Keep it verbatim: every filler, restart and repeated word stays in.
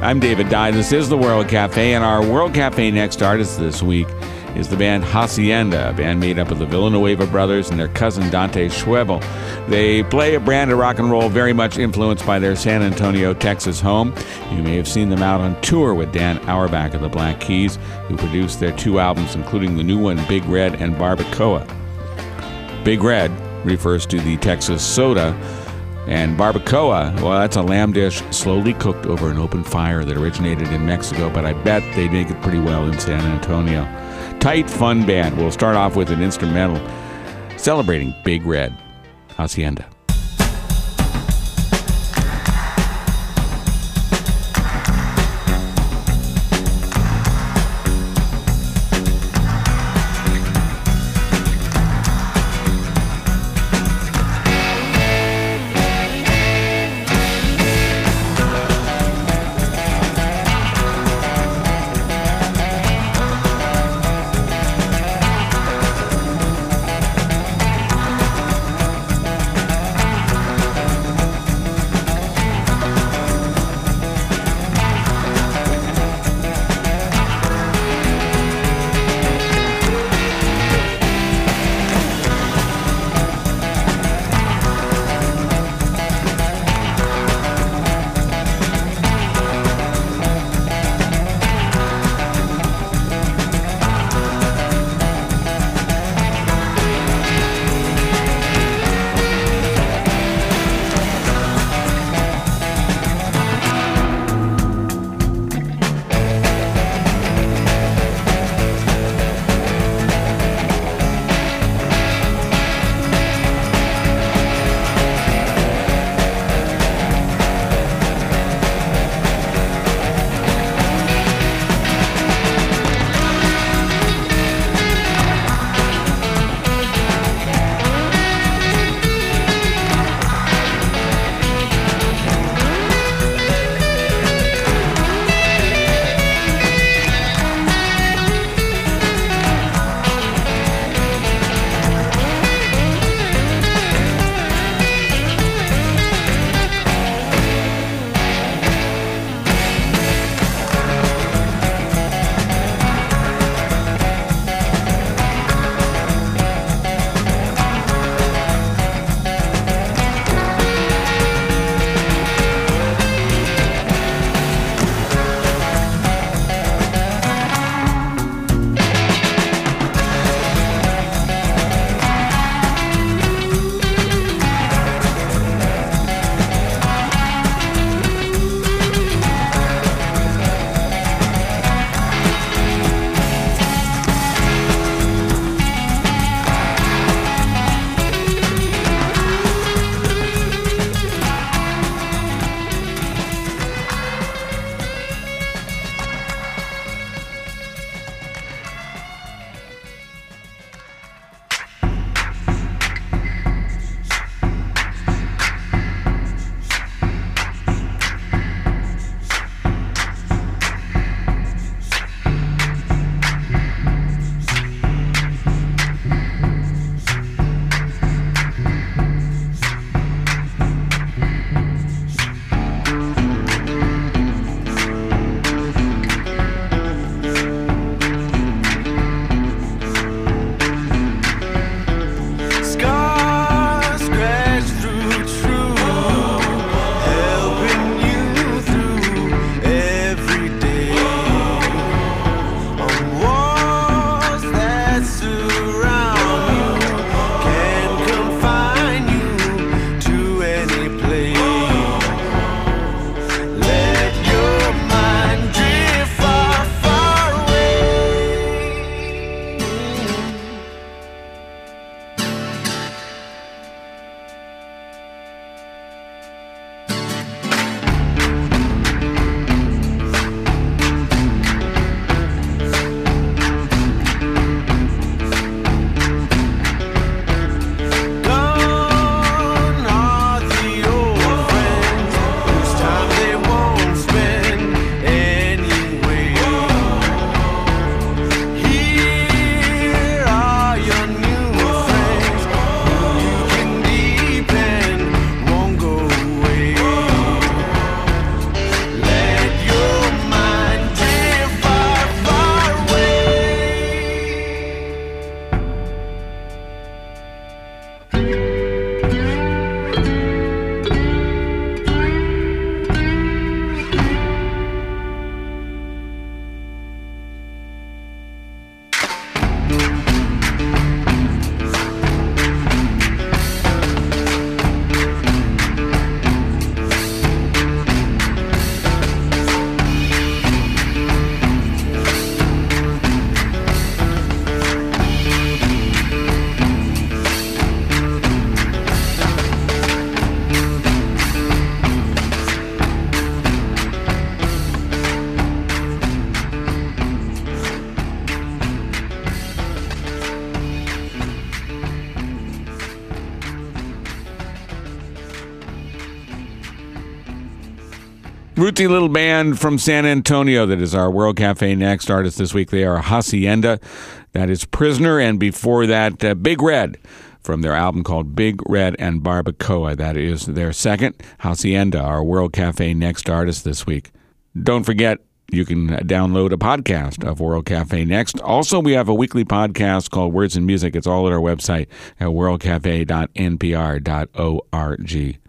I'm David Dye. This is the World Cafe, and our World Cafe next artist this week is the band Hacienda, a band made up of the Villanueva brothers and their cousin Dante Schwebel. They play a brand of rock and roll very much influenced by their San Antonio, Texas home. You may have seen them out on tour with Dan Auerbach of the Black Keys, who produced their two albums, including the new one, Big Red and Barbacoa. Big Red refers to the Texas soda, and barbacoa, well, that's a lamb dish slowly cooked over an open fire that originated in Mexico, but I bet they make it pretty well in San Antonio. Tight, fun band. We'll start off with an instrumental celebrating Big Red. Hacienda. Rootsy little band from San Antonio that is our World Cafe Next artist this week. They are Hacienda. That is Prisoner. And before that, uh, Big Red from their album called Big Red and Barbacoa. That is their second. Hacienda, our World Cafe Next artist this week. Don't forget, you can download a podcast of World Cafe Next. Also, we have a weekly podcast called Words and Music. It's all at our website at world cafe dot n p r dot org.